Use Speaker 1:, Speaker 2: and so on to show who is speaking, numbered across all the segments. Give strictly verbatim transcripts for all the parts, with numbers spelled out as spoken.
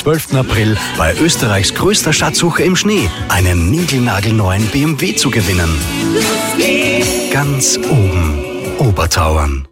Speaker 1: zwölften April bei Österreichs größter Schatzsuche im Schnee einen niegelnagelneuen B M W zu gewinnen. Ganz oben, Obertauern.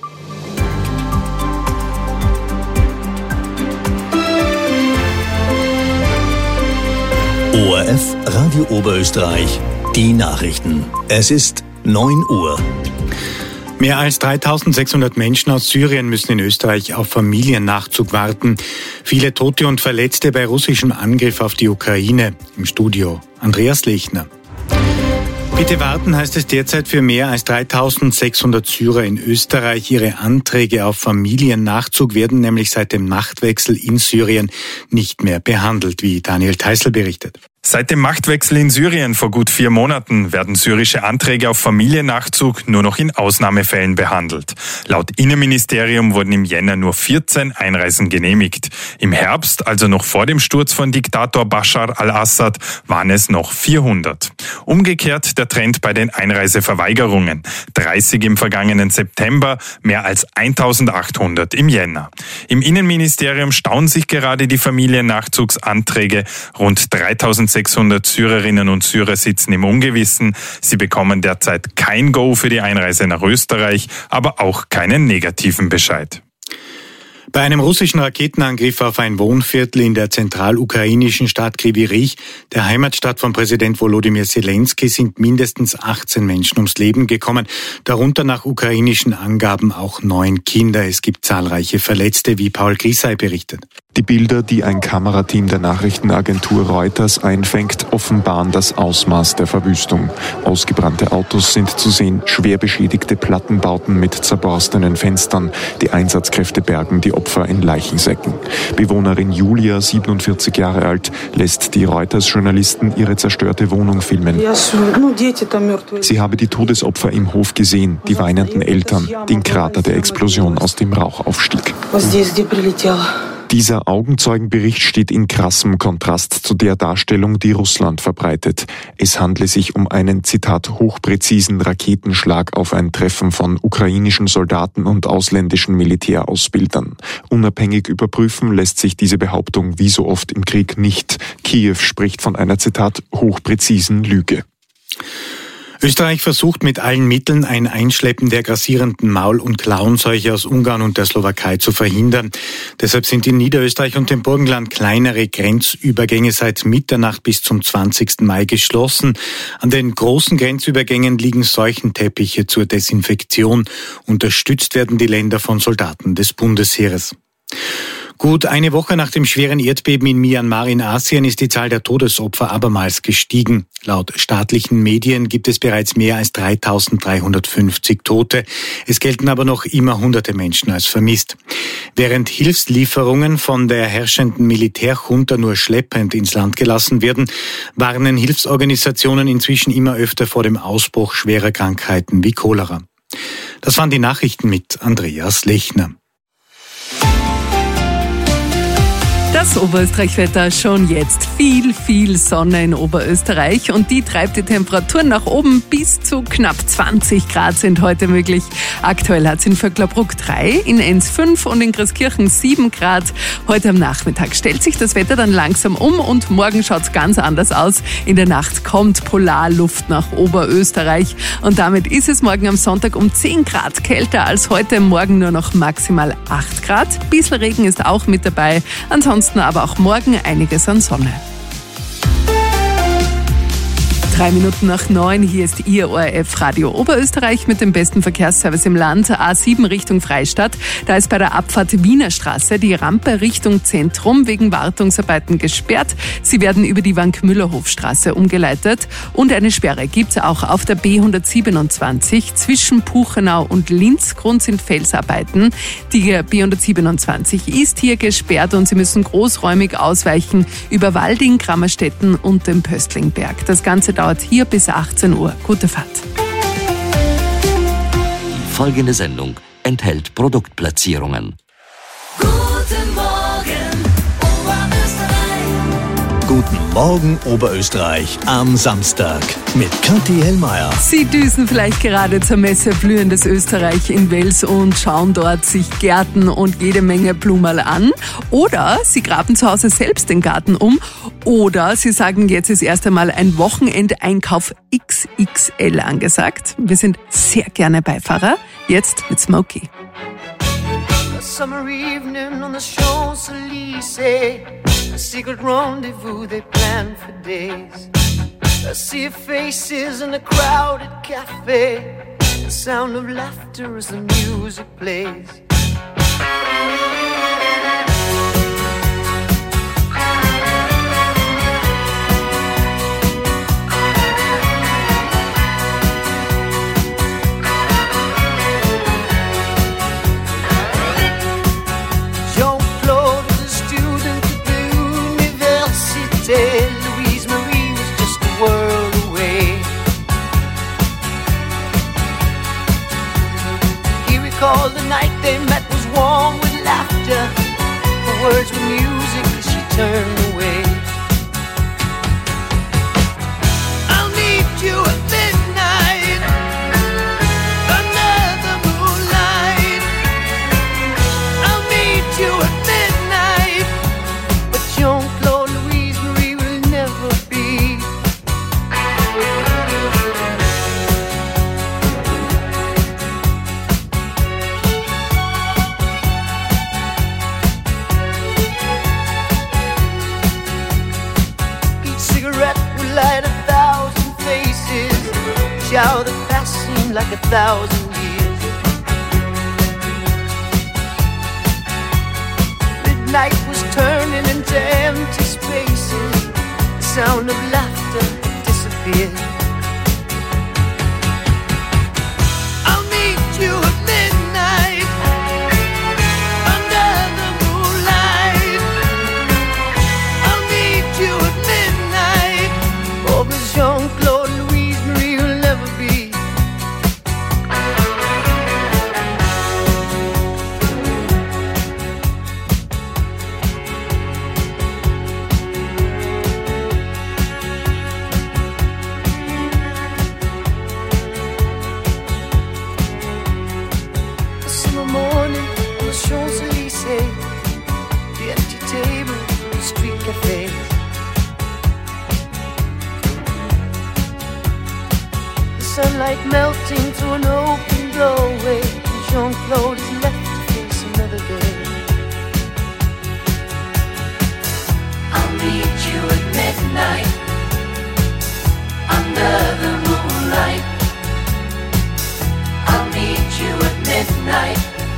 Speaker 2: O R F Radio Oberösterreich, die Nachrichten. Es ist neun Uhr.
Speaker 3: Mehr als dreitausendsechshundert Menschen aus Syrien müssen in Österreich auf Familiennachzug warten. Viele Tote und Verletzte bei russischem Angriff auf die Ukraine. Im Studio Andreas Lechner. Bitte warten, heißt es derzeit für mehr als dreitausendsechshundert Syrer in Österreich. Ihre Anträge auf Familiennachzug werden nämlich seit dem Machtwechsel in Syrien nicht mehr behandelt, wie Daniel Theißl berichtet.
Speaker 4: Seit dem Machtwechsel in Syrien vor gut vier Monaten werden syrische Anträge auf Familiennachzug nur noch in Ausnahmefällen behandelt. Laut Innenministerium wurden im Jänner nur vierzehn Einreisen genehmigt. Im Herbst, also noch vor dem Sturz von Diktator Bashar al-Assad, waren es noch vierhundert. Umgekehrt der Trend bei den Einreiseverweigerungen. dreißig im vergangenen September, mehr als eintausendachthundert im Jänner. Im Innenministerium stauen sich gerade die Familiennachzugsanträge. Rund dreitausendsechshundert Syrerinnen und Syrer sitzen im Ungewissen. Sie bekommen derzeit kein Go für die Einreise nach Österreich, aber auch keinen negativen Bescheid.
Speaker 3: Bei einem russischen Raketenangriff auf ein Wohnviertel in der zentralukrainischen Stadt Kryvyi Rih, der Heimatstadt von Präsident Volodymyr Zelensky, sind mindestens achtzehn Menschen ums Leben gekommen, darunter nach ukrainischen Angaben auch neun Kinder. Es gibt zahlreiche Verletzte, wie Paul Grisay berichtet.
Speaker 5: Die Bilder, die ein Kamerateam der Nachrichtenagentur Reuters einfängt, offenbaren das Ausmaß der Verwüstung. Ausgebrannte Autos sind zu sehen, schwer beschädigte Plattenbauten mit zerborstenen Fenstern. Die Einsatzkräfte bergen die Opfer in Leichensäcken. Bewohnerin Julia, siebenundvierzig Jahre alt, lässt die Reuters-Journalisten ihre zerstörte Wohnung filmen. Sie habe die Todesopfer im Hof gesehen, die weinenden Eltern, den Krater der Explosion, aus dem Rauch aufstieg. Dieser Augenzeugenbericht steht in krassem Kontrast zu der Darstellung, die Russland verbreitet. Es handle sich um einen, Zitat, hochpräzisen Raketenschlag auf ein Treffen von ukrainischen Soldaten und ausländischen Militärausbildern. Unabhängig überprüfen lässt sich diese Behauptung wie so oft im Krieg nicht. Kiew spricht von einer, Zitat, hochpräzisen Lüge.
Speaker 3: Österreich versucht mit allen Mitteln, ein Einschleppen der grassierenden Maul- und Klauenseuche aus Ungarn und der Slowakei zu verhindern. Deshalb sind in Niederösterreich und dem Burgenland kleinere Grenzübergänge seit Mitternacht bis zum zwanzigsten Mai geschlossen. An den großen Grenzübergängen liegen Seuchenteppiche zur Desinfektion. Unterstützt werden die Länder von Soldaten des Bundesheeres. Gut eine Woche nach dem schweren Erdbeben in Myanmar in Asien ist die Zahl der Todesopfer abermals gestiegen. Laut staatlichen Medien gibt es bereits mehr als dreitausenddreihundertfünfzig Tote. Es gelten aber noch immer hunderte Menschen als vermisst. Während Hilfslieferungen von der herrschenden Militärjunta nur schleppend ins Land gelassen werden, warnen Hilfsorganisationen inzwischen immer öfter vor dem Ausbruch schwerer Krankheiten wie Cholera. Das waren die Nachrichten mit Andreas Lechner.
Speaker 6: Das Oberösterreich-Wetter schon jetzt. Viel, viel Sonne in Oberösterreich und die treibt die Temperaturen nach oben. Bis zu knapp zwanzig Grad sind heute möglich. Aktuell hat es in Vöcklerbruck drei, in Enns fünf und in Christkirchen sieben Grad. Heute am Nachmittag stellt sich das Wetter dann langsam um und morgen schaut es ganz anders aus. In der Nacht kommt Polarluft nach Oberösterreich und damit ist es morgen am Sonntag um zehn Grad kälter als heute. Morgen nur noch maximal acht Grad. Bisschen Regen ist auch mit dabei. Ansonsten aber auch morgen einiges an Sonne. Drei Minuten nach neun, hier ist Ihr O R F Radio Oberösterreich mit dem besten Verkehrsservice im Land. A sieben Richtung Freistadt. Da ist bei der Abfahrt Wiener Straße die Rampe Richtung Zentrum wegen Wartungsarbeiten gesperrt. Sie werden über die Wank-Müller-Hofstraße umgeleitet. Und eine Sperre gibt es auch auf der B hundertsiebenundzwanzig zwischen Puchenau und Linz. Grund sind Felsarbeiten. Die B hundertsiebenundzwanzig ist hier gesperrt und Sie müssen großräumig ausweichen über Walding, Grammerstetten und den Pöstlingberg. Das Ganze dauert hier bis achtzehn Uhr. Gute Fahrt.
Speaker 2: Die folgende Sendung enthält Produktplatzierungen.
Speaker 7: Guten Morgen, Oberösterreich.
Speaker 2: Guten Morgen Oberösterreich am Samstag mit Kathi Hellmeier.
Speaker 6: Sie düsen vielleicht gerade zur Messe Blühendes Österreich in Wels und schauen dort sich Gärten und jede Menge Blumerl an. Oder Sie graben zu Hause selbst den Garten um. Oder Sie sagen, jetzt ist erst einmal ein Wochenendeinkauf X X L angesagt. Wir sind sehr gerne Beifahrer. Jetzt mit Smokey.
Speaker 7: A summer evening on the Champs-Élysées, a secret rendezvous they planned for days. A sea of faces in a crowded cafe, the sound of laughter as the music plays. Louise Marie was just a world away. He recalled the night they met was warm with laughter. Her words were music as she turned away. I'll meet you at midnight under the moonlight. I'll meet you at midnight, but Jean-Claude light a thousand faces, shower that past seemed like a thousand years. Midnight was turning into empty spaces, the sound of laughter disappeared. I'll meet you at midnight under the moonlight. I'll meet you at midnight. Oh, but Jean-Claude Louise Marie will never be. A summer morning on the Champs-Élysées, the empty table, the street cafes. Sunlight melting through an open doorway, and Jean-Claude is left to face another day. I'll meet you at midnight under the moonlight. I'll meet you at midnight.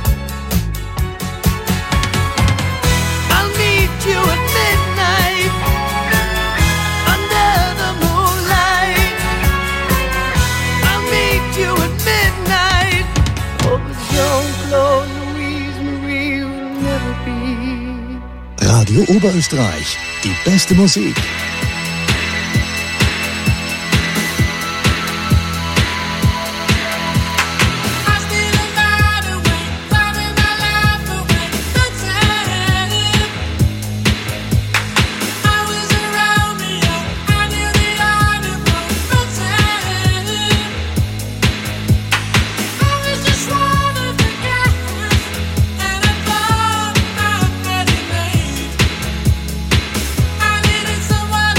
Speaker 7: I'll meet you at midnight under the moonlight. You at midnight. Oh, but Jean-Claude Louise Marie will never be.
Speaker 2: Radio Oberösterreich, die beste Musik.
Speaker 8: Someone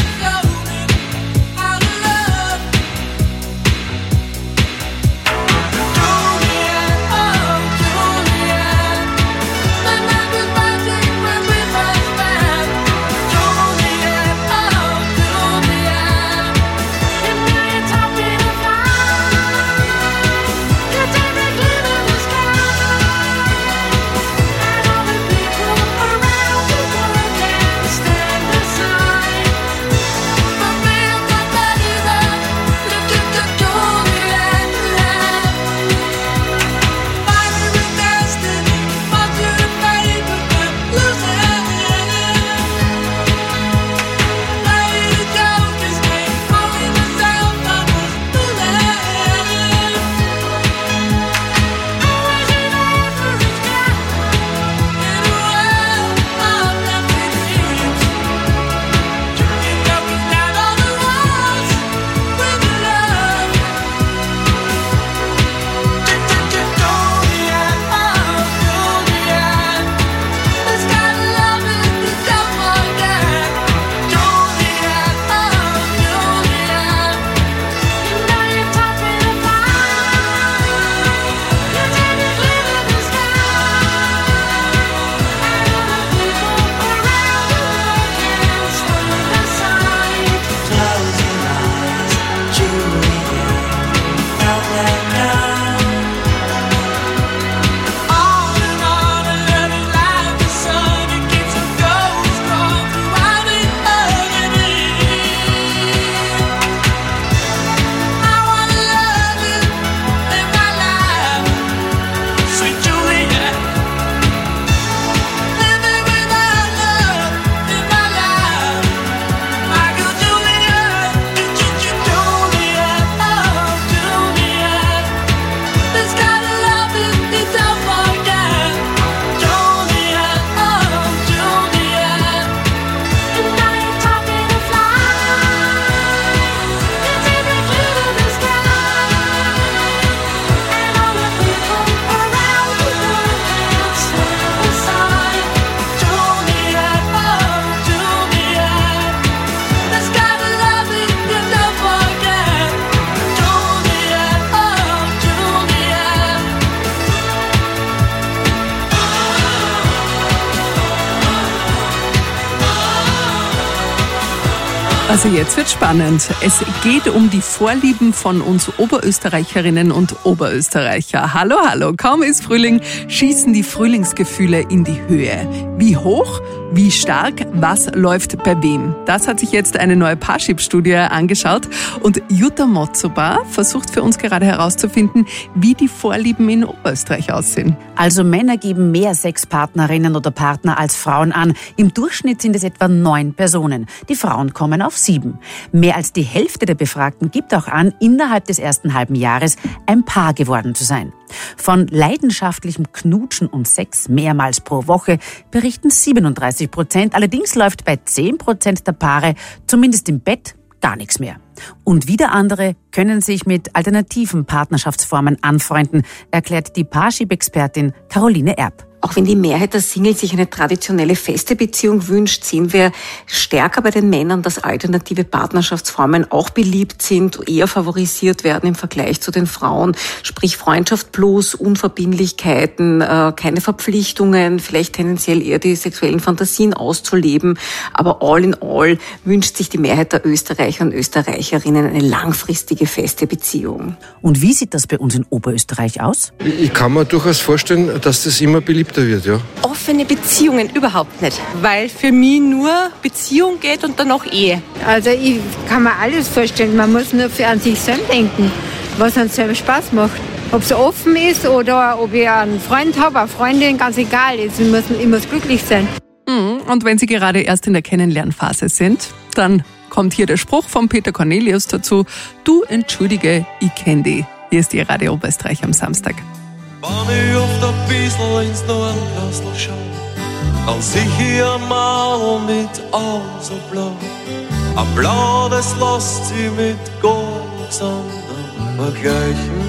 Speaker 6: Also jetzt wird spannend. Es geht um die Vorlieben von uns Oberösterreicherinnen und Oberösterreicher. Hallo, hallo. Kaum ist Frühling, schießen die Frühlingsgefühle in die Höhe. Wie hoch, wie stark, was läuft bei wem? Das hat sich jetzt eine neue Parship-Studie angeschaut. Und Jutta Motzoba versucht für uns gerade herauszufinden, wie die Vorlieben in Oberösterreich aussehen.
Speaker 8: Also Männer geben mehr Sexpartnerinnen oder Partner als Frauen an. Im Durchschnitt sind es etwa neun Personen. Die Frauen kommen auf sieben. Mehr als die Hälfte der Befragten gibt auch an, innerhalb des ersten halben Jahres ein Paar geworden zu sein. Von leidenschaftlichem Knutschen und Sex mehrmals pro Woche berichten siebenunddreißig Prozent. Allerdings läuft bei zehn Prozent der Paare, zumindest im Bett, gar nichts mehr. Und wieder andere können sich mit alternativen Partnerschaftsformen anfreunden, erklärt die Parship-Expertin Caroline Erb.
Speaker 9: Auch wenn die Mehrheit der Singles sich eine traditionelle feste Beziehung wünscht, sehen wir stärker bei den Männern, dass alternative Partnerschaftsformen auch beliebt sind, eher favorisiert werden im Vergleich zu den Frauen. Sprich Freundschaft plus, Unverbindlichkeiten, äh, keine Verpflichtungen, vielleicht tendenziell eher die sexuellen Fantasien auszuleben. Aber all in all wünscht sich die Mehrheit der Österreicher und Österreicherinnen eine langfristige feste Beziehung.
Speaker 8: Und wie sieht das bei uns in Oberösterreich aus?
Speaker 10: Ich kann mir durchaus vorstellen, dass das immer beliebter wird, ja.
Speaker 11: Offene Beziehungen überhaupt nicht, weil für mich nur Beziehung geht und dann auch Ehe.
Speaker 12: Also ich kann mir alles vorstellen, man muss nur für an sich selbst denken, was einem selber Spaß macht. Ob es offen ist oder ob ich einen Freund habe, eine Freundin, ganz egal, ich muss, ich muss glücklich sein.
Speaker 6: Und wenn Sie gerade erst in der Kennenlernphase sind, dann kommt hier der Spruch von Peter Cornelius dazu: Du, entschuldige, ich kenn dich. Hier ist Ihr Radio Oberösterreich am Samstag.
Speaker 13: Wenn ich oft ein bisschen ins Nordkastel schau, dann sieh ich ein Mal mit Augen so blau. Ein Blau, das lässt sie mit gar nichts anderem vergleichen.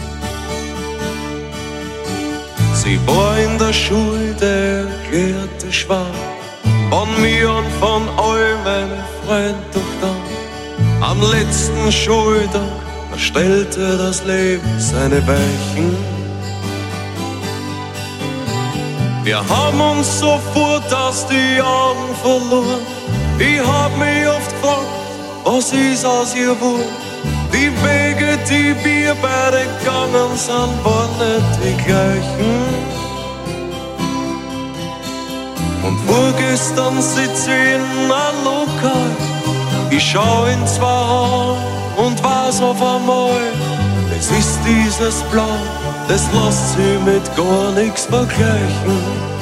Speaker 13: Sie war in der Schule der erklärte Schwarm, von mir und von all meinen Freunden, doch dann, am letzten Schultag, da stellte das Leben seine Weichen. Wir haben uns sofort aus die Augen verloren. Ich hab mich oft gefragt, was ist aus ihr geworden? Die Wege, die wir beide gegangen sind, waren nicht die gleichen. Und vorgestern sitz ich in einem Lokal. Ich schau in zwei Augen und weiß auf einmal, es ist dieses Blau, das lässt sich mit gar nichts vergleichen.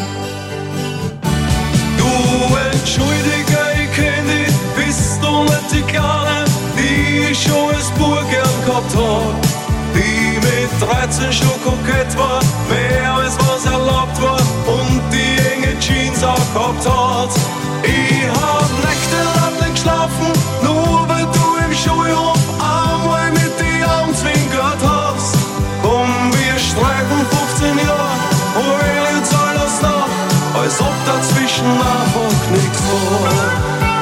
Speaker 13: Du, entschuldige, ich kenn dich, bist du nicht die Kleine, die ich schon als Bub gern gehabt hab, die mit dreizehn schon kokett war, mehr als was erlaubt war und die enge Jeans auch gehabt hat. Ich hab nächtelang nicht geschlafen, nur weil du im Schulhof einmal mit die Augen zwinkert hast. Komm, wir streichen fünfzehn Jahre, hol jetzt alles nach, als ob dazwischen einfach nichts war.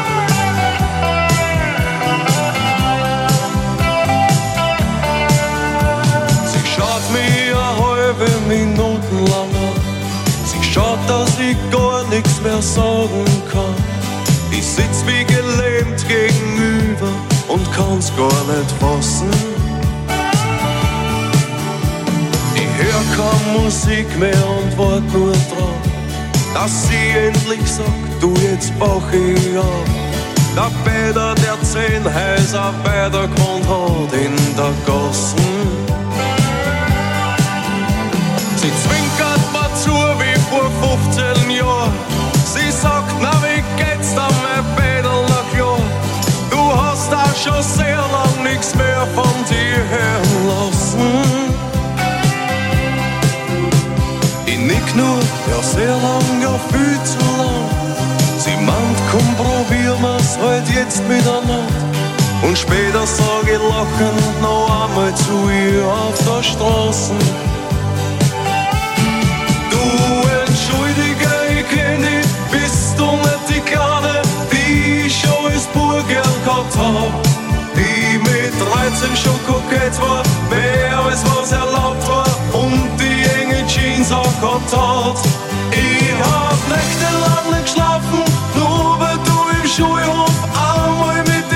Speaker 13: Sie schaut mich eine halbe Minute lang an. Sie schaut, dass ich gar nichts mehr sagen kann. Ich sitz wie gelähmt gegenüber und kann's gar nicht fassen. Hör keine Musik mehr und wart nur drauf, dass sie endlich sagt, du, jetzt brauch ich auf. Der Bäder, der zehn Häuser weitergewohnt hat in der Gassen. Sie zwinkert mir zu wie vor fünfzehn Jahren. Sie sagt, na wie geht's da, mein Bädel, na klar. Du hast auch schon sehr lang nichts mehr von dir hören lassen. Ich nick nur, ja sehr lang, ja viel zu lang. Sie meint, komm, probieren wir's halt jetzt miteinander. Und später sag ich lachend noch einmal zu ihr auf der Straße: Du, entschuldige, ich kenn dich, bist du nicht die Kleine, die ich schon als Bub gern gehabt hab, die mit dreizehn schon kokett war, mehr als was erlaubt war und die enge Jeans auch gehabt hat. Ich hab nächtelang nicht geschlafen, nur weil du im Schulhof einmal mit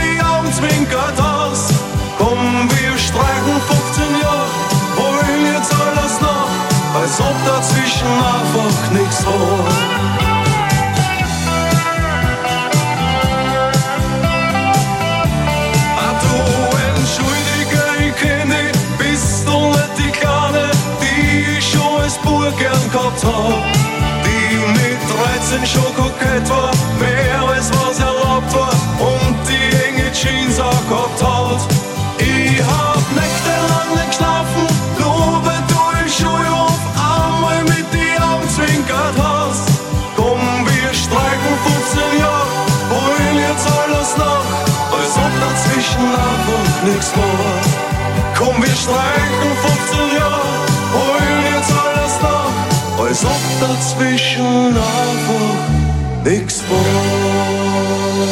Speaker 13: Tag. Die mit dreizehn schon kokett war, mehr als was erlaubt war und die enge Jeans auch gehabt hat. Ich hab nächtelang nicht geschlafen, nur weil du im Schulhof einmal mit die Augen zwinkert hast. Komm, wir streiken fünfzehn Jahre, wollen jetzt alles nach, als ob dazwischen einfach nichts war. Komm, wir streiken fünfzehn Jahre, wollen jetzt alles nach, als ob dazwischen einfach nichts war.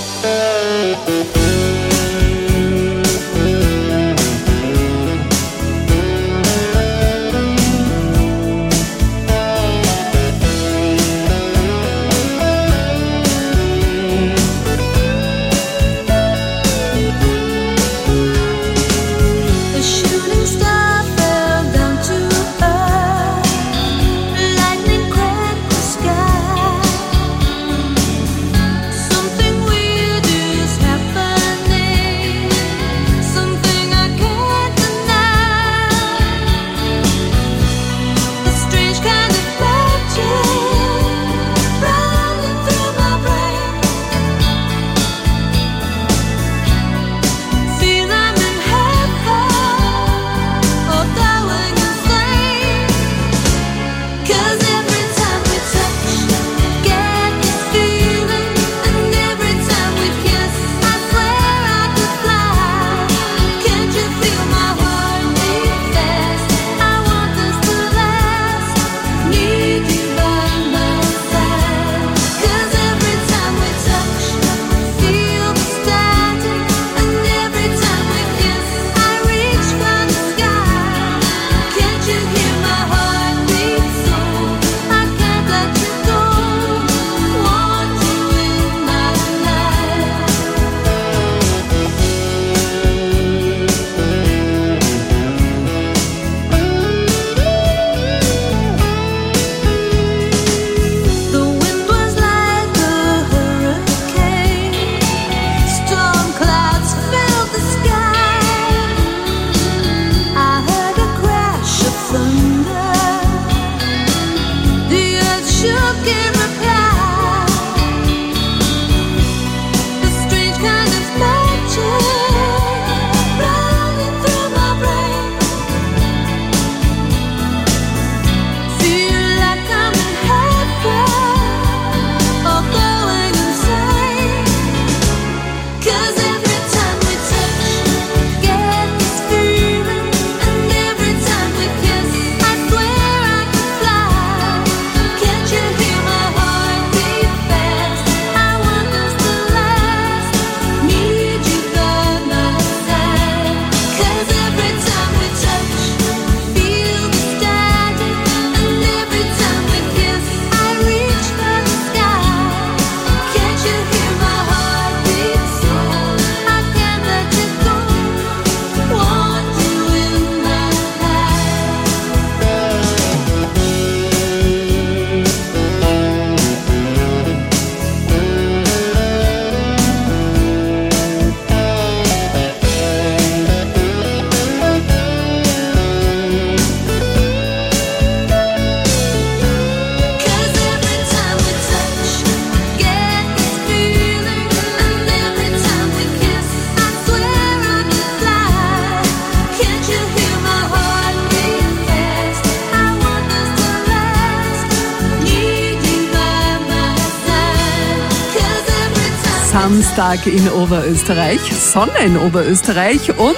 Speaker 6: Samstag in Oberösterreich, Sonne in Oberösterreich und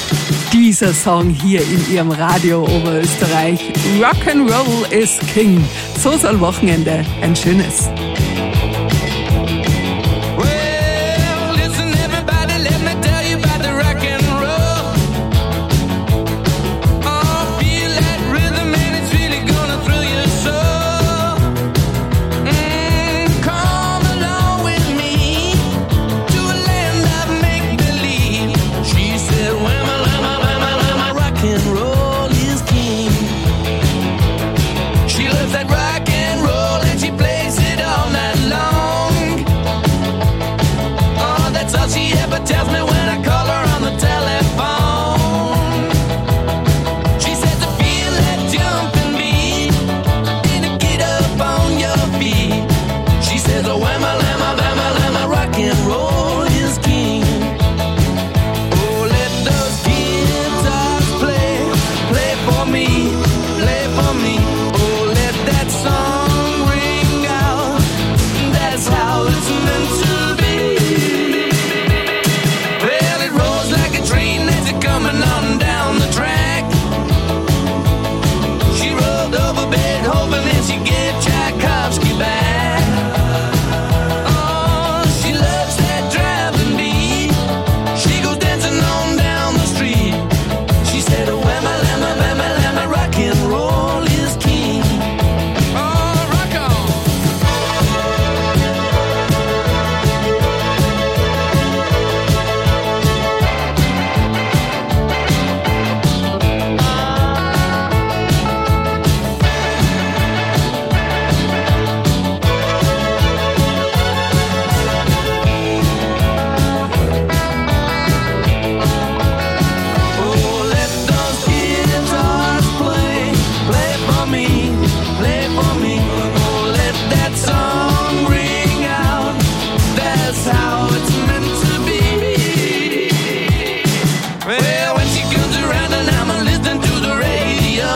Speaker 6: dieser Song hier in Ihrem Radio Oberösterreich. Rock'n'Roll is King. So soll Wochenende ein schönes.
Speaker 14: She loves that rock and roll and she plays it all and roll is king. Oh, let those guitars play, play for me, play for me. Oh, let that song ring out. That's how it's meant to be. Well, it rolls like a train that's coming on down the track. She rolled over Beethoven and she gave Tchaikovsky back. Oh, she loves that driving beat. She goes dancing on down the street. She said, whamma, lamma, whamma, lamma, rock and roll is king. Oh, rock on. Oh, let those guitars play, play for me, play for me. Oh, let that song ring out. That's how it's meant to be. Well, when she comes around and I'm listening to the radio,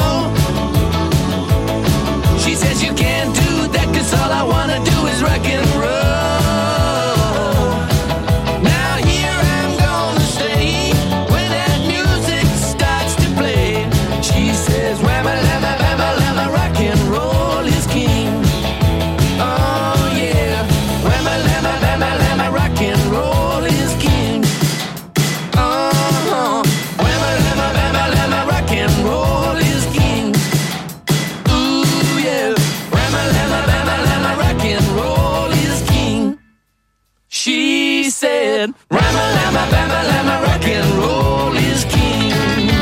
Speaker 14: she says you can't do that 'cause all I wanna do is rock and roll. Now here I'm gonna stay when that music starts to play. She says, whamma, lamma, whamma, lamma, rock and roll is king. Oh yeah, whamma, lamma, whamma, lamma, rock and roll is king. Uh-huh, whamma, lamma, whamma, lamma, rock and roll is king. Ooh yeah, whamma, lamma, whamma, lamma, rock and roll is king. She said, whamma, lamma, whamma, lamma, rock and roll is king.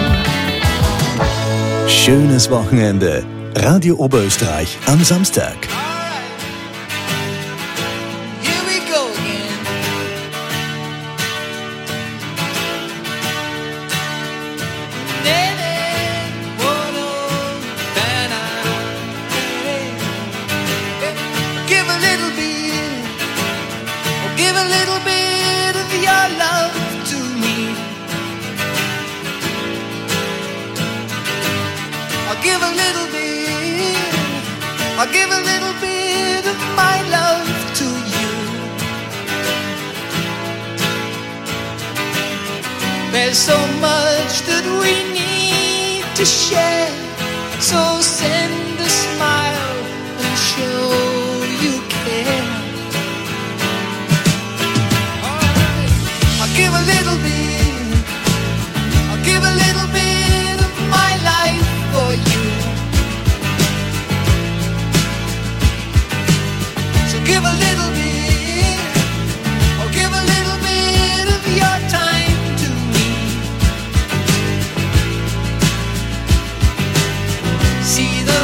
Speaker 2: Schönes Wochenende. Radio Oberösterreich am Samstag.
Speaker 14: Here we go again. Give a little bit, oh, give a little bit of your love to me. I'll give a little bit, I'll give a little bit of my love to you. There's so much that we need to share, so send a smile and show you care. Alright, I'll give a little bit, I'll give a little bit of my life for you. So give a little bit, or give a little bit of your time to me. See the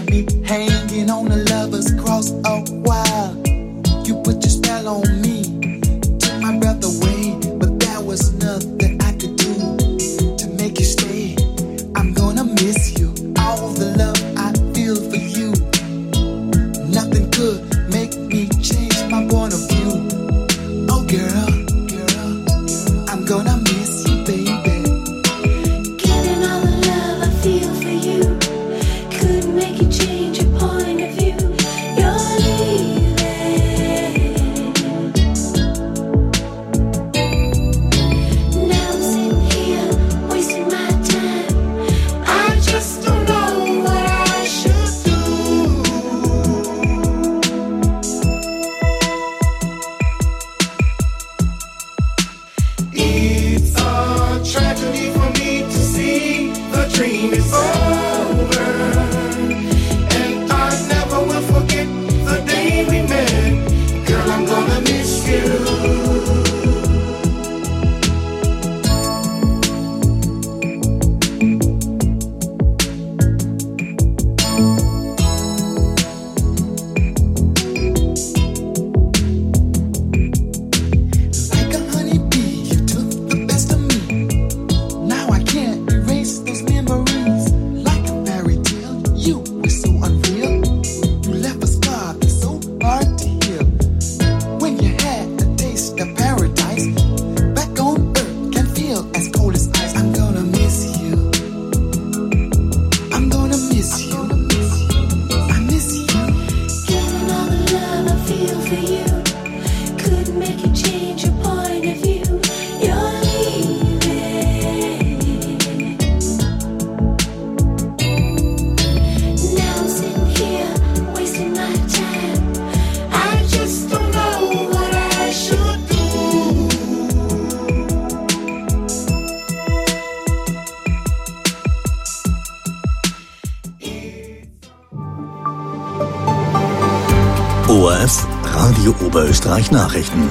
Speaker 15: me hanging on a lover's cross a while. You put your spell on me, took my breath away, but there was nothing I could do to make you stay. I'm gonna miss you, all the love I feel for you. Nothing could make me change my point of view. Oh girl, girl, I'm gonna miss you, baby.
Speaker 16: Given all the love I feel for you, could make you change your point of view. You're leaving. Now I'm sitting here wasting my time. I just don't know what I should do.
Speaker 15: It's a tragedy for me to see the dream is over, and I never will forget the day we met. Girl, I'm gonna miss you. Like a honeybee, you took the best of me. Now I can't erase those memories. Like a fairy tale, you were so unreal. You left a scar that's so hard to heal. When you had a taste of paradise, back on earth can feel as cold as ice. I'm gonna miss you. I'm gonna miss you. I miss you.
Speaker 16: Given all the love I feel for you, could make you change your point of view. You're leaving. Now I'm sitting here wasting my time. I just don't know what I should do.
Speaker 2: O R F Radio Oberösterreich Nachrichten.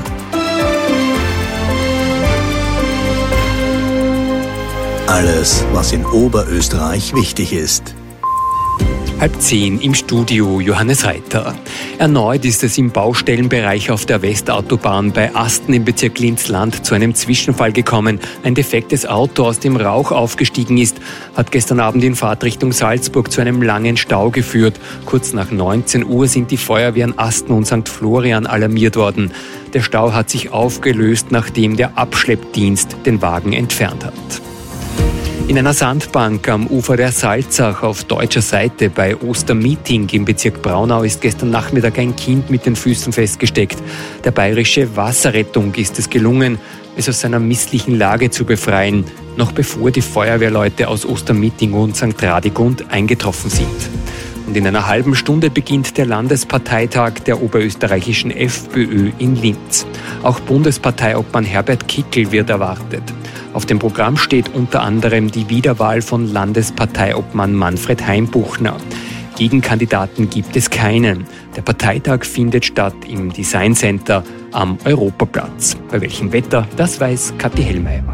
Speaker 2: Alles, was in Oberösterreich wichtig ist.
Speaker 17: Halb zehn im Studio Johannes Reiter. Erneut ist es im Baustellenbereich auf der Westautobahn bei Asten im Bezirk Linz-Land zu einem Zwischenfall gekommen. Ein defektes Auto aus dem Rauch aufgestiegen ist, hat gestern Abend in Fahrtrichtung Salzburg zu einem langen Stau geführt. Kurz nach neunzehn Uhr sind die Feuerwehren Asten und Sankt Florian alarmiert worden. Der Stau hat sich aufgelöst, nachdem der Abschleppdienst den Wagen entfernt hat. In einer Sandbank am Ufer der Salzach auf deutscher Seite bei Ostermeeting im Bezirk Braunau ist gestern Nachmittag ein Kind mit den Füßen festgesteckt. Der bayerische Wasserrettung ist es gelungen, es aus seiner misslichen Lage zu befreien, noch bevor die Feuerwehrleute aus Ostermeeting und Sankt Radegund eingetroffen sind. Und in einer halben Stunde beginnt der Landesparteitag der oberösterreichischen FPÖ in Linz. Auch Bundesparteiobmann Herbert Kickl wird erwartet. Auf dem Programm steht unter anderem die Wiederwahl von Landesparteiobmann Manfred Heimbuchner. Gegenkandidaten gibt es keinen. Der Parteitag findet statt im Design Center am Europaplatz. Bei welchem Wetter, das weiß Kathi Hellmeier.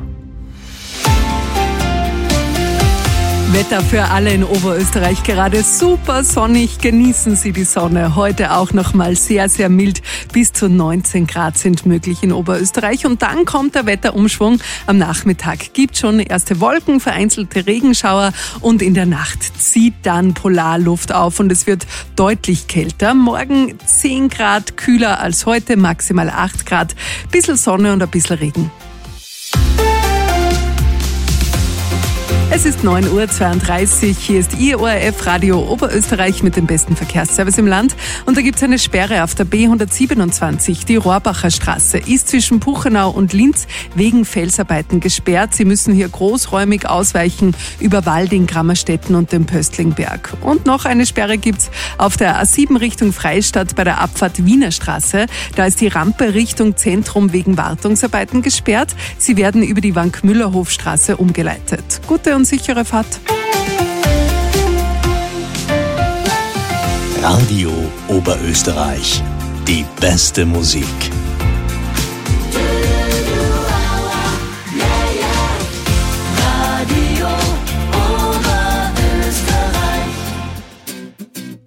Speaker 6: Wetter für alle in Oberösterreich gerade super sonnig. Genießen Sie die Sonne. Heute auch noch mal sehr, sehr mild. Bis zu neunzehn Grad sind möglich in Oberösterreich. Und dann kommt der Wetterumschwung. Am Nachmittag gibt schon erste Wolken, vereinzelte Regenschauer. Und in der Nacht zieht dann Polarluft auf und es wird deutlich kälter. Morgen zehn Grad kühler als heute, maximal acht Grad. Bisschen Sonne und ein bisschen Regen. Es ist neun Uhr zweiunddreißig, hier ist Ihr O R F Radio Oberösterreich mit dem besten Verkehrsservice im Land. Und da gibt es eine Sperre auf der B hundertsiebenundzwanzig. Die Rohrbacher Straße ist zwischen Puchenau und Linz wegen Felsarbeiten gesperrt. Sie müssen hier großräumig ausweichen über Walding, Grammerstetten und den Pöstlingberg. Und noch eine Sperre gibt's auf der A sieben Richtung Freistadt bei der Abfahrt Wiener Straße. Da ist die Rampe Richtung Zentrum wegen Wartungsarbeiten gesperrt. Sie werden über die Wankmüllerhofstraße umgeleitet. Gute und sichere Fahrt.
Speaker 2: Radio Oberösterreich. Die beste Musik.
Speaker 16: Radio Oberösterreich.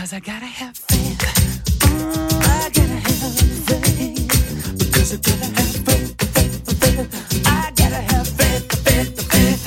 Speaker 18: Because I gotta have faith. I gotta have faith. Because I gotta have faith, faith, faith. I gotta have faith, faith, faith.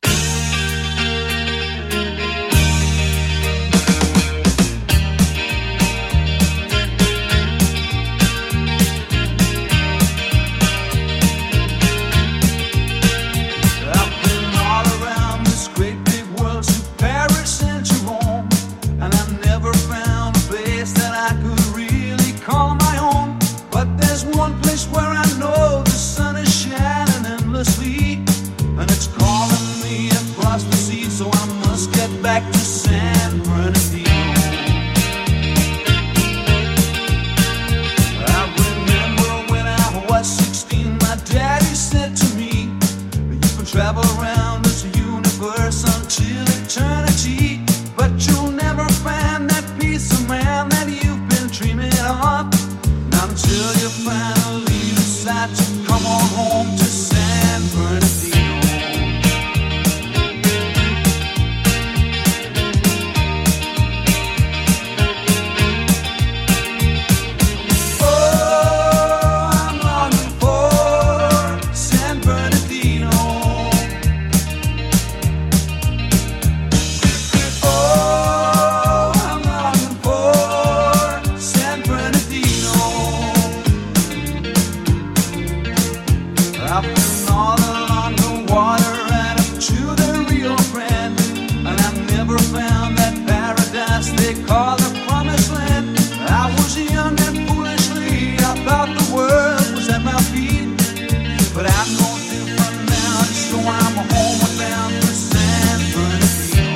Speaker 13: I've been all around this great big world to Paris and Jerome, and I've never found a place that I could really call my own. But there's one place where I know the sun is shining endlessly, and it's calling me across the sea, so I must get back to San Bernardino. I remember when I was sixteen, my daddy said to me, you can travel around this universe until eternity, but you'll never find that piece of man that you've been dreaming of. Not until you finally decide to come on home to San Bernardino. Oh, I'm longing for San Bernardino. Oh, I'm longing for San Bernardino. I've been all along the water and up to the Rio Grande, and I've never found that paradise they call the promised land. I was young and foolishly, I thought the world was at my feet, but I know different now, so I'm homeward bound for San Bernardino.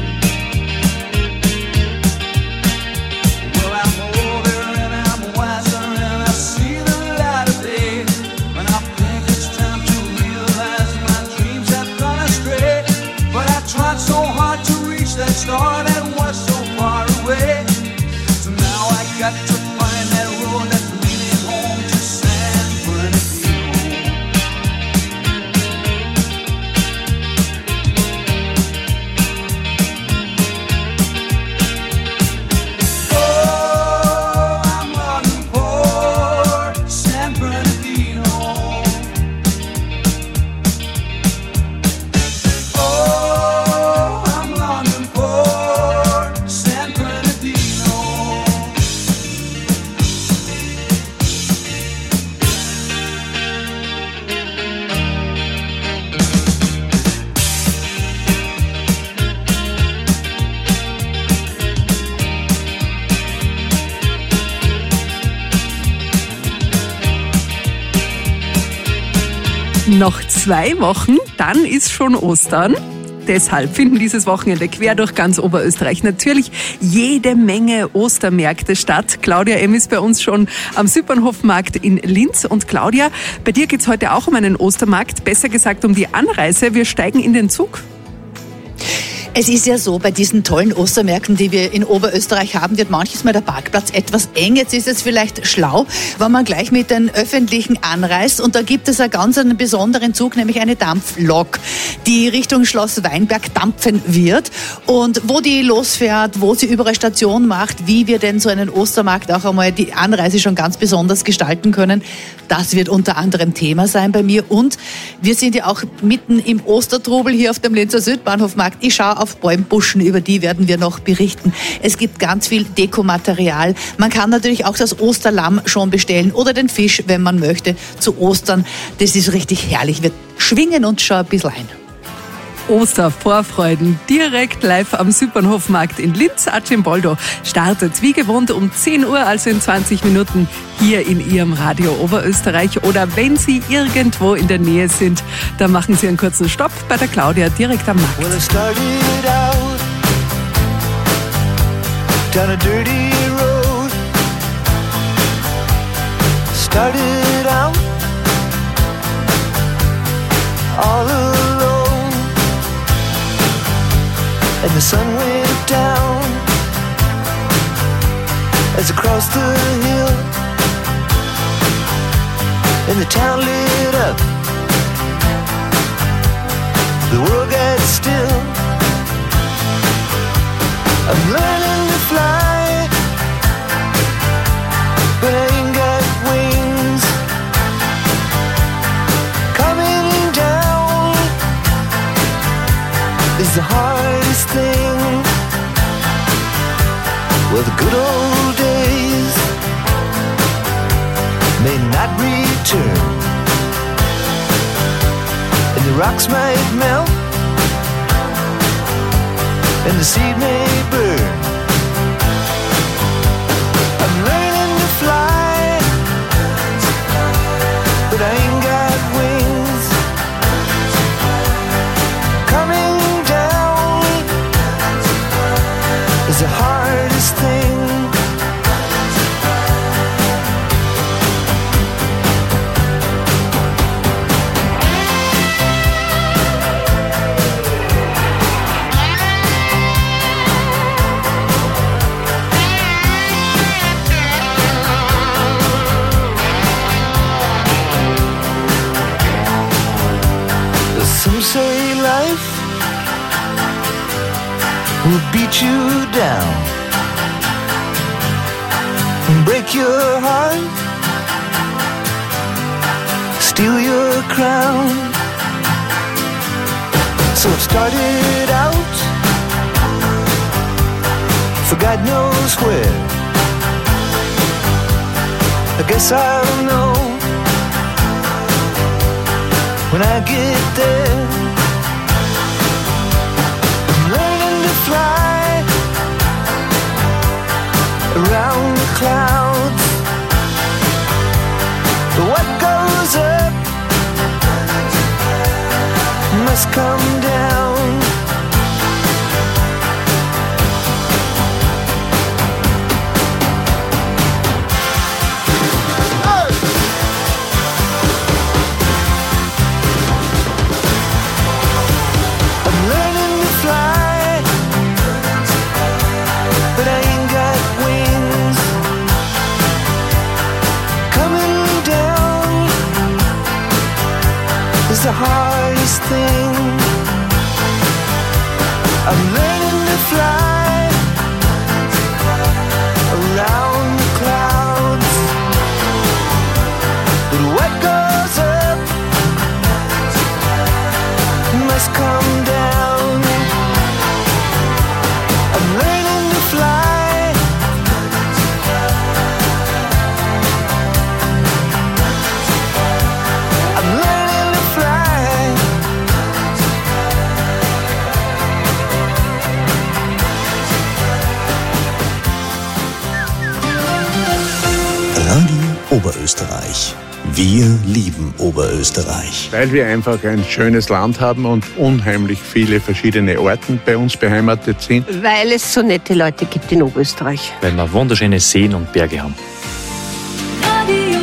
Speaker 13: Well, I'm older and I'm wiser and I see the light of day, and I think it's time to realize my dreams have gone astray. But I tried so hard to reach that star that was so far away, so now I got to find that road that's leading home to San Bernardino. Oh, I'm longing for San Bernardino. Oh, I'm longing for San Bernardino.
Speaker 6: Noch zwei Wochen, dann ist schon Ostern. Deshalb finden dieses Wochenende quer durch ganz Oberösterreich natürlich jede Menge Ostermärkte statt. Claudia M. ist bei uns schon am Süppernhofmarkt in Linz. Und Claudia, bei dir geht's heute auch um einen Ostermarkt, besser gesagt um die Anreise. Wir steigen in den Zug.
Speaker 19: Es ist ja so, bei diesen tollen Ostermärkten, die wir in Oberösterreich haben, wird manches Mal der Parkplatz etwas eng. Jetzt ist es vielleicht schlau, wenn man gleich mit den Öffentlichen anreist. Und da gibt es einen ganz einen besonderen Zug, nämlich eine Dampflok, die Richtung Schloss Weinberg dampfen wird. Und wo die losfährt, wo sie überall Station macht, wie wir denn so einen Ostermarkt auch einmal die Anreise schon ganz besonders gestalten können, das wird unter anderem Thema sein bei mir. Und wir sind ja auch mitten im Ostertrubel hier auf dem Linzer Südbahnhofmarkt. Ich schaue auf Bäumbuschen, über die werden wir noch berichten. Es gibt ganz viel Dekomaterial. Man kann natürlich auch das Osterlamm schon bestellen oder den Fisch, wenn man möchte, zu Ostern. Das ist richtig herrlich. Wir schwingen uns schon ein bisschen ein.
Speaker 6: Ostervorfreuden direkt live am Süppernhofmarkt in Linz. Archimboldo startet wie gewohnt um zehn Uhr, also in zwanzig Minuten hier in Ihrem Radio Oberösterreich. Oder wenn Sie irgendwo in der Nähe sind, dann machen Sie einen kurzen Stopp bei der Claudia direkt am Markt.
Speaker 15: Well, I started out down a dirty road. Started out all alone. And the sun went down as I crossed the hill, and the town lit up. The world got still. I'm learning to fly
Speaker 7: Well, the good old days may not return, and the rocks might melt, and the seed may burn. I'm learning to fly, but I ain't got wings. Coming down is the hardest thing. Some say life will beat you down and break your heart, steal your crown. So it started out for God knows where. I guess I'll know when I get there. I'm learning to fly around the clouds. But what goes up must come down. The hardest thing. I'm learning to fly around the clouds, but what goes up must come down. I'm learning to fly I'm learning to fly.
Speaker 2: Radio Oberösterreich. Wir lieben Oberösterreich.
Speaker 20: Weil wir einfach ein schönes Land haben und unheimlich viele verschiedene Orten bei uns beheimatet sind.
Speaker 11: Weil es so nette Leute gibt in Oberösterreich.
Speaker 21: Weil wir wunderschöne Seen und Berge haben.
Speaker 16: Radio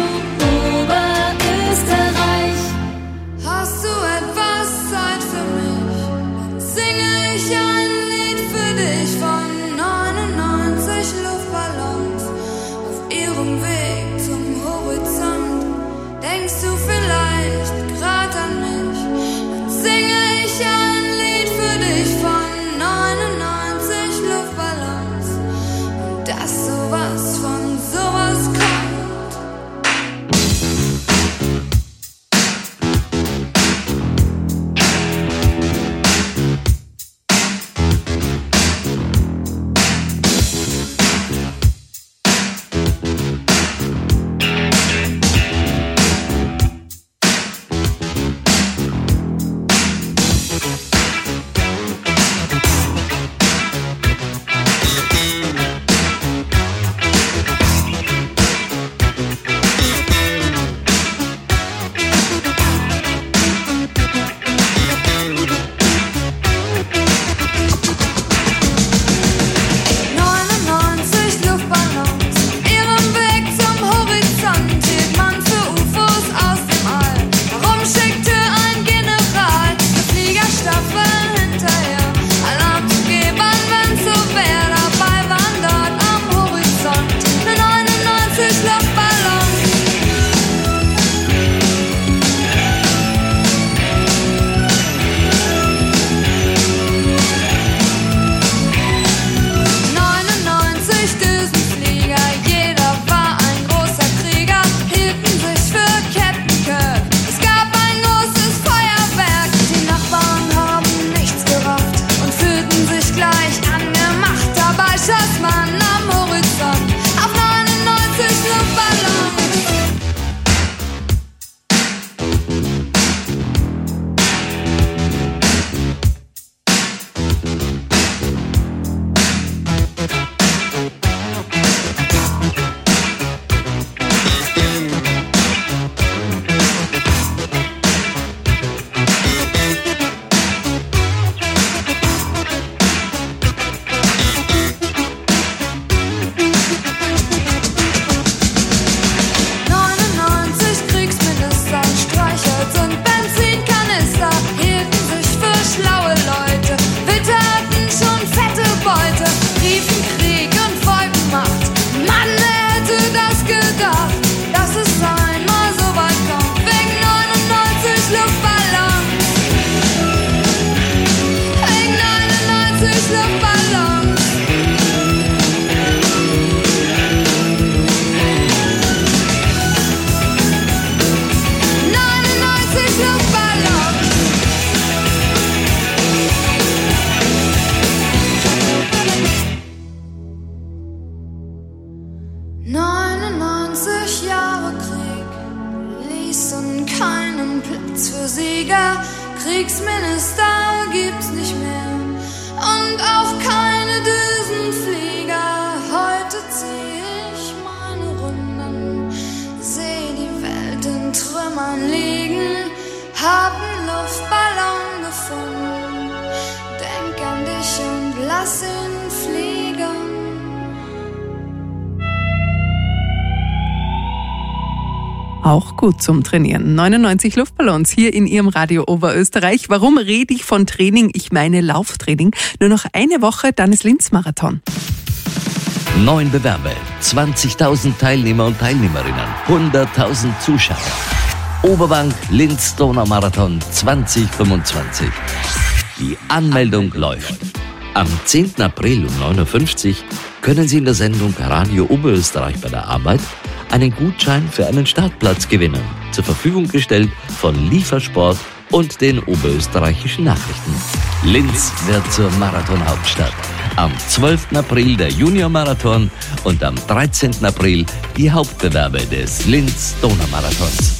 Speaker 16: Oberösterreich. Hast du etwas Zeit für mich? Dann singe ich ein Lied für dich von neunundneunzig Luftballons auf ihrem Weg zum Horizont. Denkst du vielleicht grad an mich? Dann singe ich ein Lied für dich von neunundneunzig Luftballons und dass sowas von sowas kommt. Schussmann am Horizont. neunundneunzig Jahre Krieg ließen keinen Platz für Sieger. Kriegsminister gibt's nicht mehr und auch keine Düsenflieger. Heute zieh ich meine Runden, seh die Welt in Trümmern liegen, hab einen Luftballon gefunden, denk an dich und lass ihn fliegen.
Speaker 6: Auch gut zum Trainieren. neunundneunzig Luftballons hier in Ihrem Radio Oberösterreich. Warum rede ich von Training? Ich meine Lauftraining. Nur noch eine Woche, dann ist Linz-Marathon.
Speaker 1: Neun Bewerber, zwanzigtausend Teilnehmer und Teilnehmerinnen, hunderttausend Zuschauer. Oberbank Linz-Donau-Marathon zwanzig fünfundzwanzig. Die Anmeldung läuft. Am zehnten April um neun Uhr fünfzig können Sie in der Sendung Radio Oberösterreich bei der Arbeit einen Gutschein für einen Startplatz gewinnen, zur Verfügung gestellt von Liefersport und den oberösterreichischen Nachrichten. Linz wird zur Marathonhauptstadt. Am zwölften April der Junior-Marathon und am dreizehnten April die Hauptbewerbe des Linz-Donau-Marathons.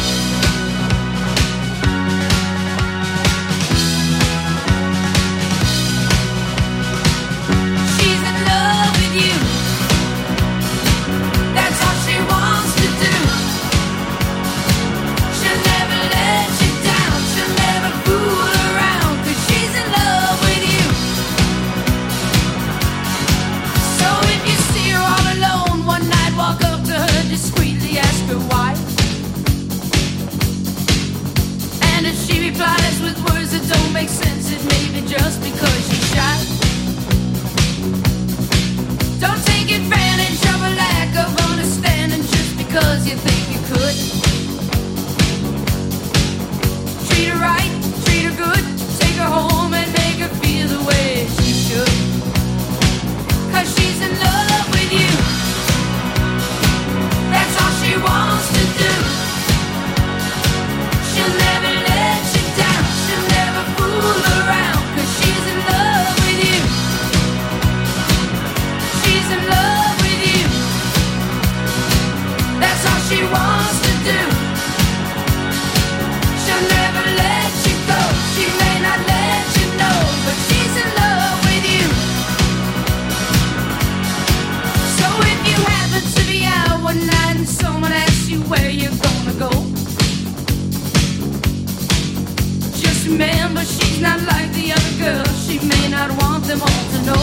Speaker 16: Remember, she's not like the other girls. She may not want them all to know.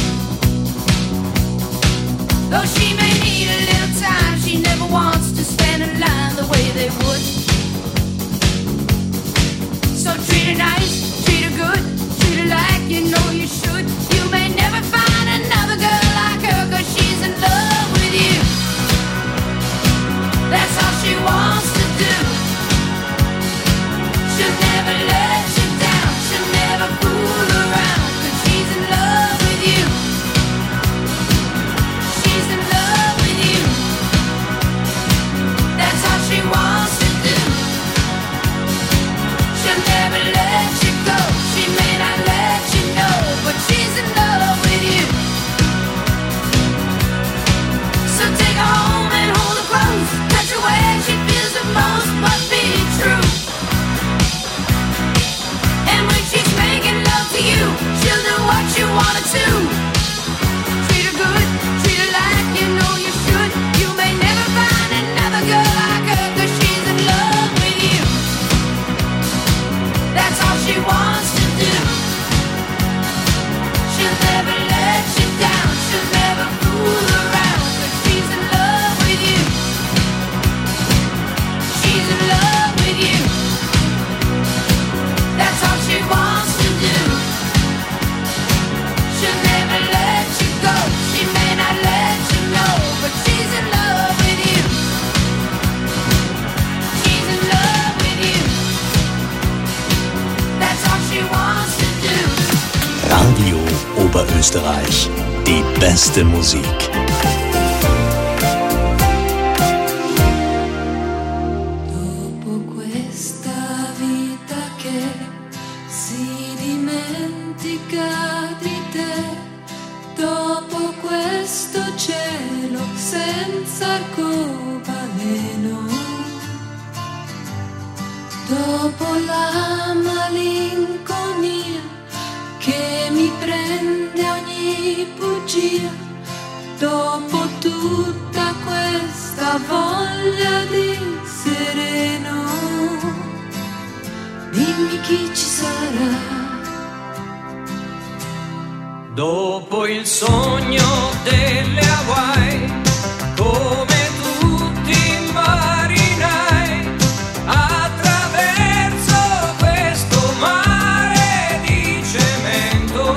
Speaker 16: Though she may need a little time, she never wants to stand in line the way they would. So treat her nice, treat her good, treat her like you know you should. You may never find another girl like her, 'cause she's in love with you. That's all she wants to do. She'll never let you down, she'll never fool around, 'cause she's in love with you. She's in love with you. That's all she wants to do. She'll never let you go, she may not let you know, but she's in love with you. So take her home and hold her close, touch her where she feels the most, but be true. And when she's making love to you, she'll do what you want her to. Treat her good, treat her like you know you should. You may never find another girl like her, 'cause she's in love with you. That's all she wants to do. She'll never let you down, she'll never fool around, 'cause she's in love with you. She's in love with you. That's all she wants to do. She'll never let you go, she may not let you know, but she's in love with you. She's in love with you. That's all she wants to do.
Speaker 2: Radio Oberösterreich. Die beste Musik.
Speaker 16: Dopo questa vita che si dimentica di te, dopo questo cielo senza Dopo tutta questa voglia di sereno, dimmi chi ci sarà.
Speaker 13: Dopo il sogno delle Hawaii, come tutti i marinai, attraverso questo mare di cemento.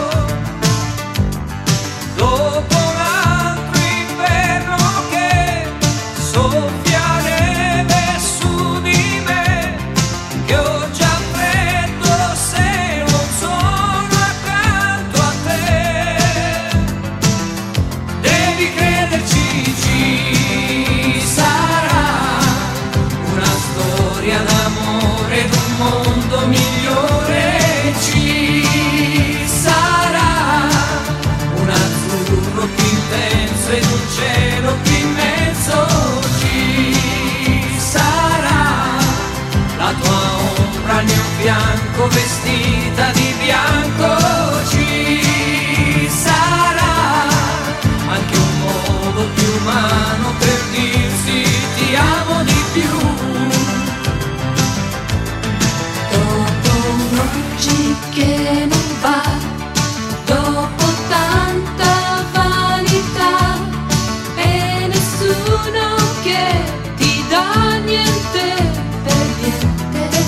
Speaker 13: Dopo un altro inverno che soffia neve su di me, che ho già freddo se non sono accanto a te. Devi crederci, ci sarà una storia d'amore d'un mondo migliore. Ci sarà un azzurro più intenso ed un cielo più immenso. Ci sarà la tua ombra al mio fianco vestita di bianco. Ci sarà anche un modo più umano per dirsi ti amo di più.
Speaker 16: Dopo un'oggi che non va, dopo tanta vanità e nessuno che ti dà niente per niente.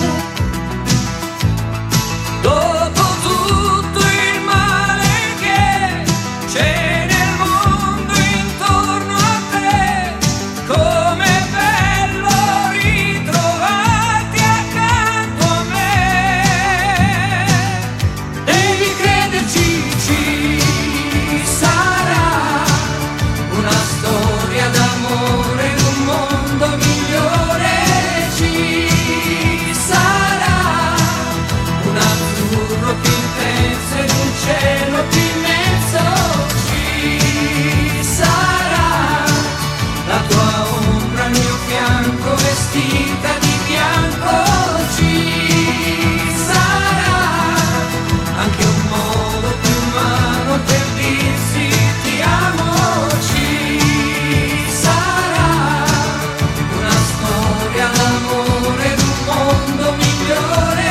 Speaker 13: Dopo tutto il male che c'è nel mondo intorno a te, com'è bello ritrovarti accanto a me. Devi crederci, ci sarà una storia d'amore d'un mondo migliore. Ci sarà un azzurro più intenso ed un cielo più immenso. Ci sarà la tua ombra al mio fianco vestita di bianco. Ci sarà anche un modo più umano per dirsi ti amo. Ci sarà una storia d'amore d'un mondo migliore.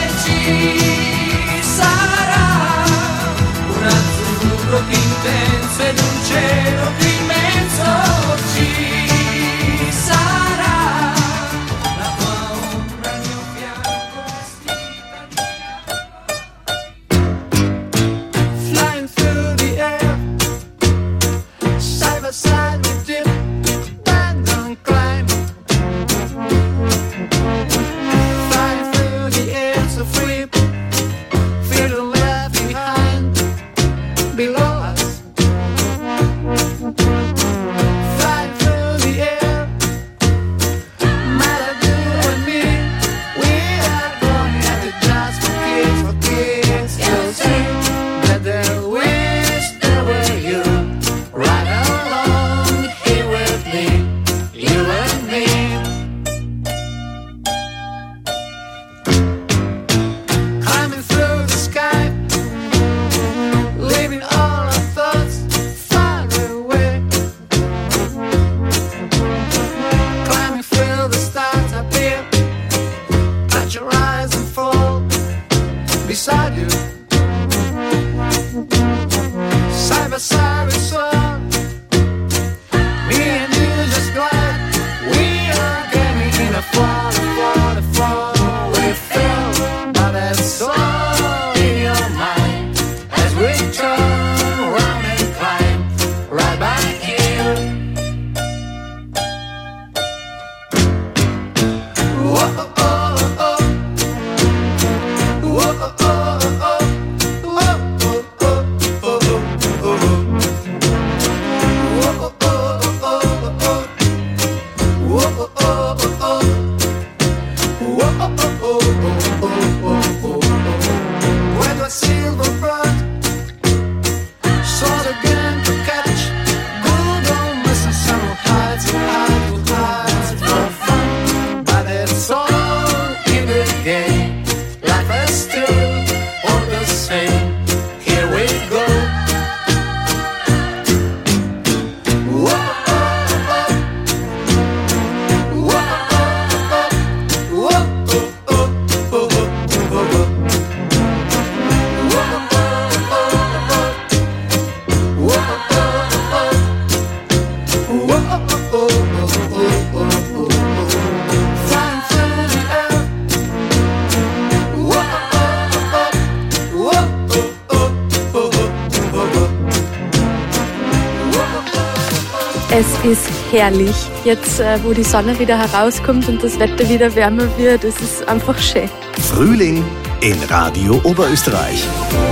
Speaker 13: Ci sarà un azzurro più intenso ed un cielo più immenso. Ci sarà la tua ombra al mio fianco vestita di
Speaker 7: Flying through the air, side by side we dip, bend and climb. Flying through the air so free, feel the left behind, below us. Flying through the air, matter you and me, we are going at it just for kids, for kids to see that they wish they were you right along.
Speaker 4: Es ist herrlich. Jetzt, äh, wo die Sonne wieder herauskommt und das Wetter wieder wärmer wird, es ist einfach schön.
Speaker 2: Frühling in Radio Oberösterreich.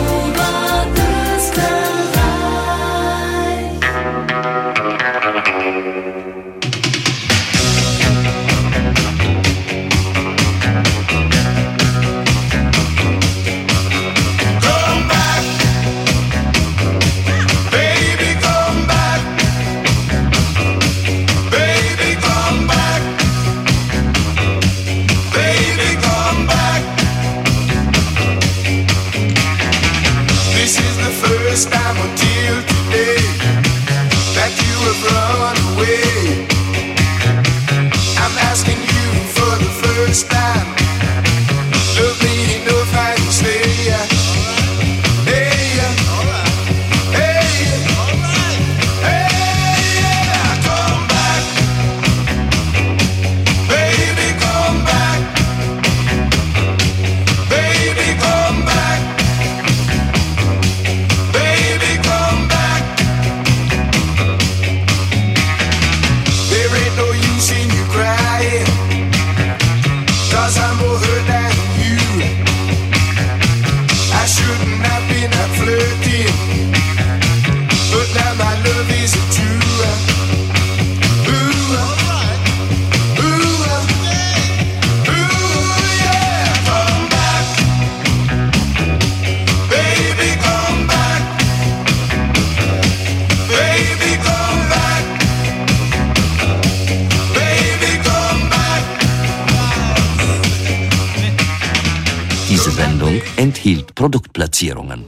Speaker 1: Diese Sendung enthielt Produktplatzierungen.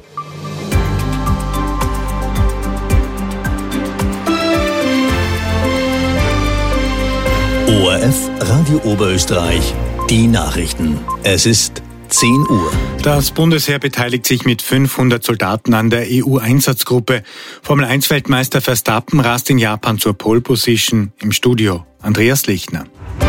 Speaker 2: O R F Radio Oberösterreich, die Nachrichten. Es ist zehn Uhr.
Speaker 3: Das Bundesheer beteiligt sich mit fünfhundert Soldaten an der E U-Einsatzgruppe. Formel eins Weltmeister Verstappen rast in Japan zur Pole Position. Im Studio Andreas Lichtner.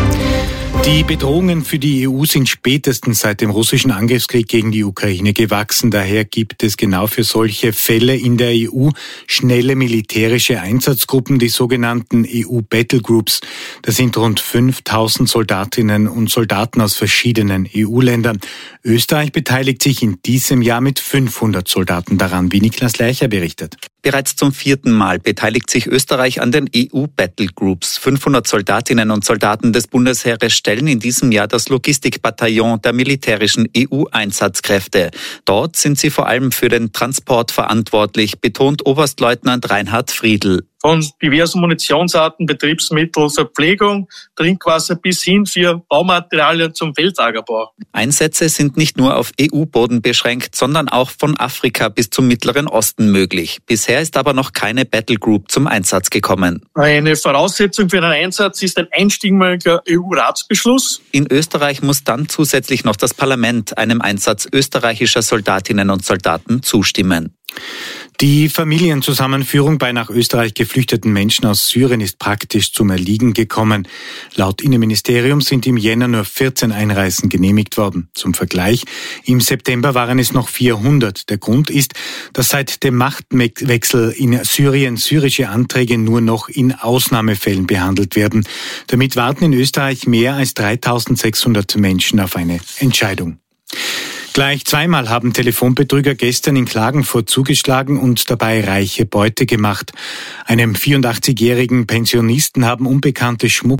Speaker 3: Die Bedrohungen für die E U sind spätestens seit dem russischen Angriffskrieg gegen die Ukraine gewachsen. Daher gibt es genau für solche Fälle in der E U schnelle militärische Einsatzgruppen, die sogenannten E U Battle Groups. Das sind rund fünftausend Soldatinnen und Soldaten aus verschiedenen E U-Ländern. Österreich beteiligt sich in diesem Jahr mit fünfhundert Soldaten daran, wie Niklas Leicher berichtet.
Speaker 22: Bereits zum vierten Mal beteiligt sich Österreich an den E U Battle Groups. fünfhundert Soldatinnen und Soldaten des Bundesheeres stellen in diesem Jahr das Logistikbataillon der militärischen E U-Einsatzkräfte. Dort sind sie vor allem für den Transport verantwortlich, betont Oberstleutnant Reinhard Friedl.
Speaker 23: Von diversen Munitionsarten, Betriebsmittel, Verpflegung, Trinkwasser bis hin für Baumaterialien zum Feldlagerbau.
Speaker 22: Einsätze sind nicht nur auf E U-Boden beschränkt, sondern auch von Afrika bis zum Mittleren Osten möglich. Bisher ist aber noch keine Battle Group zum Einsatz gekommen.
Speaker 23: Eine Voraussetzung für einen Einsatz ist ein einstimmiger E U-Ratsbeschluss.
Speaker 22: In Österreich muss dann zusätzlich noch das Parlament einem Einsatz österreichischer Soldatinnen und Soldaten zustimmen.
Speaker 3: Die Familienzusammenführung bei nach Österreich geflüchteten Menschen aus Syrien ist praktisch zum Erliegen gekommen. Laut Innenministerium sind im Jänner nur vierzehn Einreisen genehmigt worden. Zum Vergleich, im September waren es noch vierhundert. Der Grund ist, dass seit dem Machtwechsel in Syrien syrische Anträge nur noch in Ausnahmefällen behandelt werden. Damit warten in Österreich mehr als dreitausendsechshundert Menschen auf eine Entscheidung. Gleich zweimal haben Telefonbetrüger gestern in Klagenfurt zugeschlagen und dabei reiche Beute gemacht. Einem vierundachtzigjährigen Pensionisten haben unbekannte Schmuck